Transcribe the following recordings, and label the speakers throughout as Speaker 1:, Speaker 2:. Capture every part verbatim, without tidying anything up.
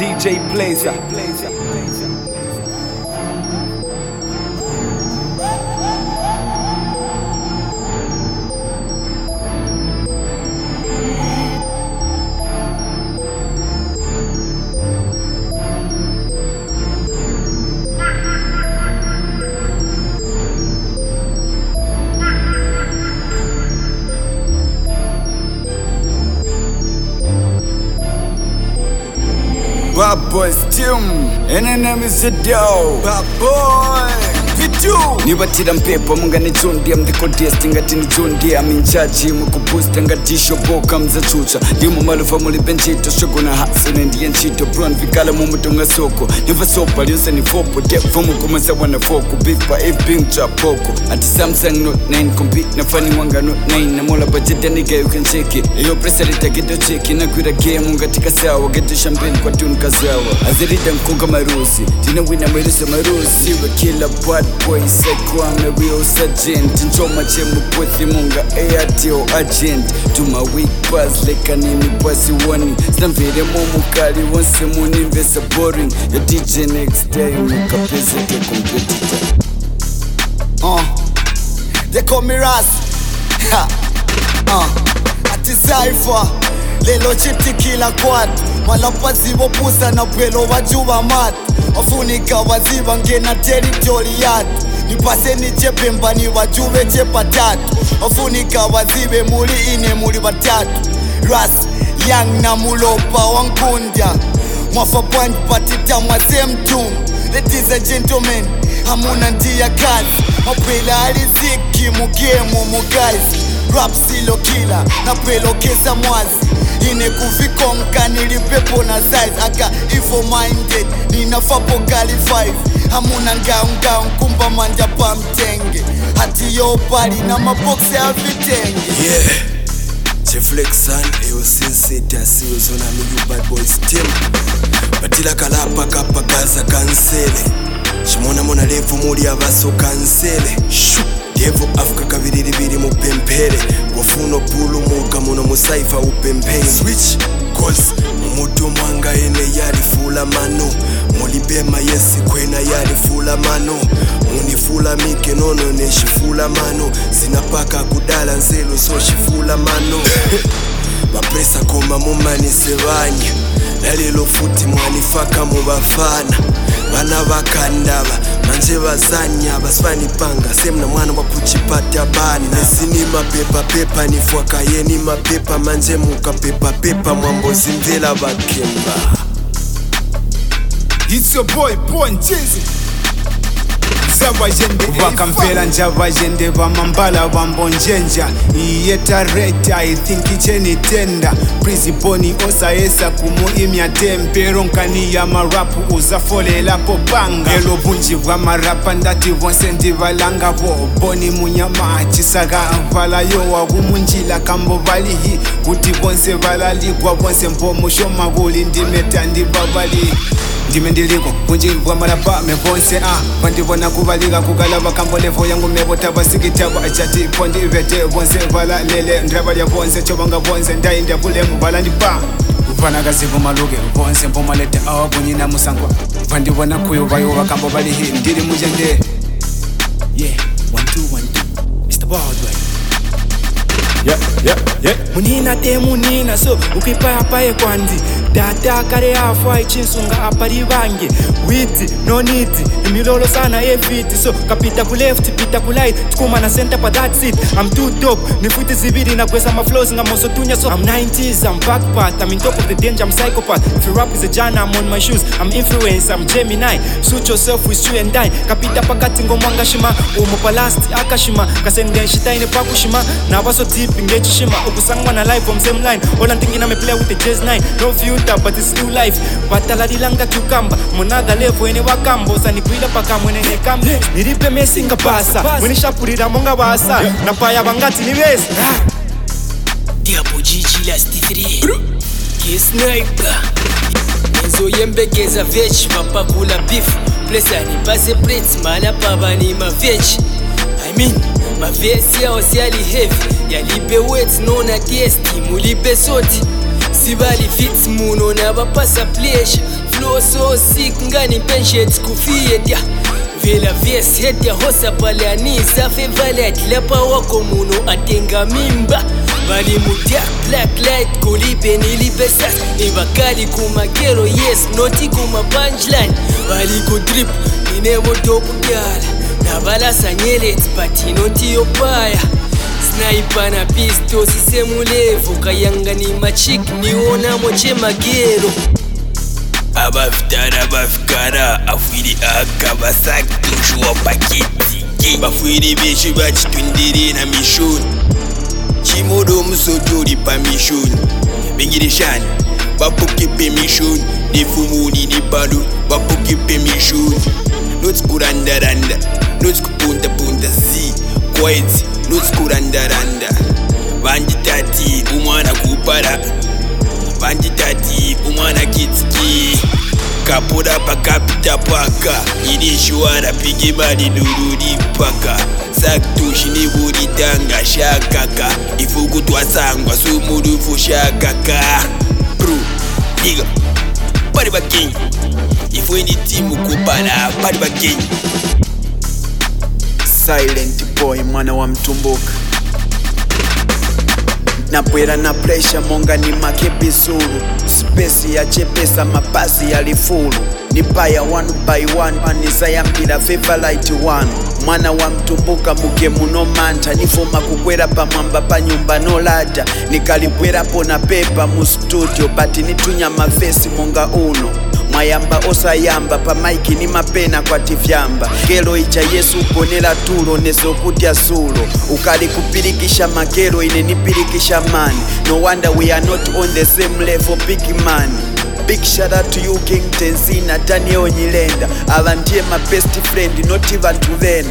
Speaker 1: D J Blazer.
Speaker 2: Bad boys Tim, and the name is the dog. Bad boy Vitu nibatira mpepo munga ni Jondi am the contest ngati ni Jondi am in charge mu kuboosta ngati shoboka mzachucha ndimo malufa muli benchito shogona hasene ndiye nchito brown vikala mu mutonga soko never sopa lyose ni fopo devo mu kumasa wana foko beef pa if being chapoko ati Samsung note nine compete na fani wanga note nine na mola budget nigga you can check it iyo pressure itagedo check na kwira game ngati kasawa geto champagne kwa tune kasawa azirida mkonga marusi tina wina marusi marusi we killer bad boy psycho I'm a real sergeant njoma chemu pwethi munga airtel agent to my weak buzz like animi bwasi wani snamvire momu kali wonse muni invesa boring ya D J next day mukapese ke competitor. Uh, they call me Ras. Ha. Uh, ati Cypher lelo chipti kila quad malapazi wopusa na pwelo wajuba mat wafunika waziba ngena territory yard nipase ni chepemba ni wajuwe chepa tatu wafunika wazibe muli ine muli watatu Ras yang na mulopa wankundya mwafa point patita mwa same tomb. Ladies and gentlemen, hamuna ndia kazi mapela aliziki mugemu mugazi rap silo kila na pelo kesa mwazi ine kuvikonka nilipepo na size aka ifo minded ninafapo kali five hamuna ngao ngao kumba manja pa mtenge hati yo pali na maboxe ya vitenge.
Speaker 3: Yeah, Cheflexan eyo sincere asiyo zona mi you bad boys team batila kalapa kapa gaza kansele shimona mona levu muri abaso kansele shu devo afuka kabiriri biri mu pempere wafuno pulu muka muno musaifa upempere switch calls umutu mwanga ene yali fula mano mulibema yesi kwena yali fula mano unifula mike nono ne shifula mano zinapaka kudala nzelo so shifula mano bapresa koma mumani sevanya lalelo futi mwanifaka mubafana bana bakandaba manje bazanya basfani panga semna mwana wakuchipata bani nesini mapepa pepa nifwaka yeni mapepa manje muka pepa pepa mwambo zimvela bakemba.
Speaker 2: It's your boy Bon Cheesy
Speaker 1: Vakampela njavajende vamambala vambonjenja iyeta rate I think icheni tenda Priziboni osa esa kumu imya tempero nkani ya marapu uzafolela popanga Elo bunji vwa marapa ndati vonse ndivalanga vo Boni munyama chisaga vala yo wagumunjila kambo valihi Kuti vonse valaligwa vonse mpomo shoma guli ndimeta ndibabali Ndime ndiliko bunji vwa marapa mevonse ah Vandivona kuvaliga kugalava kambo levo yangu mevota basikitaba Achati pondi vete vonse vala lele ndrava ya vonse chobanga vonse ndai ndavule muvala ndipa Vana gazivu maluge vonse mpoma lete awa bunyina musangwa Vandivona kuyo vayo wakambo valihi ndiri mujende.
Speaker 3: Yeah, one two one two it's the ball boy.
Speaker 1: Yeah, yeah, yeah.
Speaker 4: Munina te munina so ukipaya pae kwandi data kare afa ichinsunga apari bange witi no need imilolo sana eviti so kapita ku left pita ku right tukuma na center pa that's it I'm too dope nifuti zibiri na kwesa ma flows nga moso tunya so I'm nineties I'm backpath I'm in top of the danger I'm psychopath if you rap is a jana I'm on my shoes I'm influence I'm Gemini suit yourself with you and die kapita pakati ngomwanga shima umo palast akashima kasende shitaine pakushima na baso deep engage shima ukusangwa na live on same line all I'm thinking I'm play with the Jazz nine no filter but it's new life batala dilanga cucumber monada level ene wakambo sanikuila paka mwenene kambe niripe mesinga pasa mwenishapurira monga basa na paya bangati ni best
Speaker 5: Diabo Gigi last three Kiss sniper Enzo yembekeza veg mapakula beef Place ani base plates mala paba ni ma veg I mean ma vesi yao siali heavy yalibe weight nona T S T mulibe soti Sibali fits muno na bapasa pleasure flow so sick ngani penshets kufiyetya vela vesi hedya hosa paleanisa fevalet lapa wako muno atenga mimba vali mudia black light kulipeni lipesas ibakali kumagero yes noti kuma punchline vali kudrip inevo dopu gyala nabalasa nyelets but noti yopaya sniper na pisto sisemulevo kayanga ni machik niona moche magero abafitara bafikara afwiri akabasaki tushuwa paketi bafwiri beshi bachitundiri na mishoni chimodo musojori pa mishoni bengirishani bapokepe mishoni nefumuni ni balu bapokepe mishoni noti kurandaranda noti kupunta punta zi quiet noti kurandaranda banditati umwana kupara banditati umwana kitiki kapura pakapita paka inishwara pige bali nururi paka saktushi ni buri tanga shakaka ifuku twasangwa sumurufu shakaka bro diga bari bakinyi ifu ni timu kupara bari bakinyi
Speaker 1: Silent boy mwana wa mtumbuka napwera na pressure monga ni makebizulu space ya chepesa mapasi ya lifulu nipaya one by one anisayambira favorite one mwana wa mtumbuka muke muno manta nifoma kukwera pamwamba pa nyumba no lata nikalibwerapo na pepa mu studio but nitunya mafesi monga uno mwayamba osayamba pa maiki ni mapena kwa tifyamba kelo icha Yesu uponela tulo nezokutya sulo ukali kupirikisha makero ine nipirikisha mani no wonder we are not on the same level big man. Big shout out to you King Tenzina Daniel Nyilenda avantie my best friend not even to then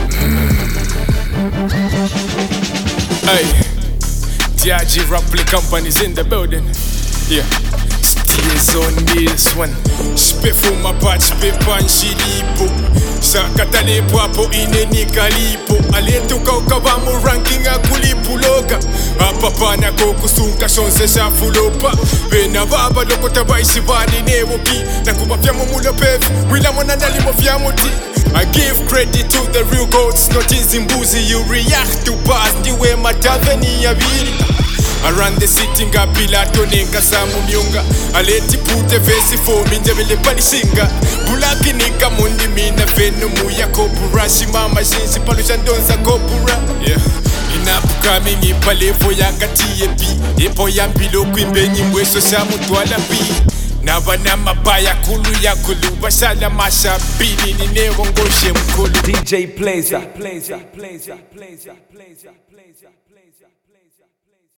Speaker 6: hey T I G Rappley Company's in the building yeah Steers on this one spit for my patch spit pan shilipo sakatale papo ine nikalipo aletuka ukabamu ranking akulipuloga apa pana kokusunka shonse shafulopa bena baba lokota baisi bani newoki nakubafya mumulo pevi wila mwana nalimo vya moti I give credit to the real goats not easy mbuzi you react to pass ndiwe mataveni ya bili around the city nga pilato nenga samu myunga aleti pute vesi for minje vile palishinga bulaki nika mundi mina venu muya kopura shimama shinshi palusha ndonza kopura yeah inapuka mingi palevo ya kati yepi epo ya mbilo kuimbenyi mweso shamu tuala pi naba na mabaya kulu ya kulu bashala mashabini ninewo ngoshe mkulu
Speaker 1: D J Plaza Plaza Plaza Plaza Plaza Plaza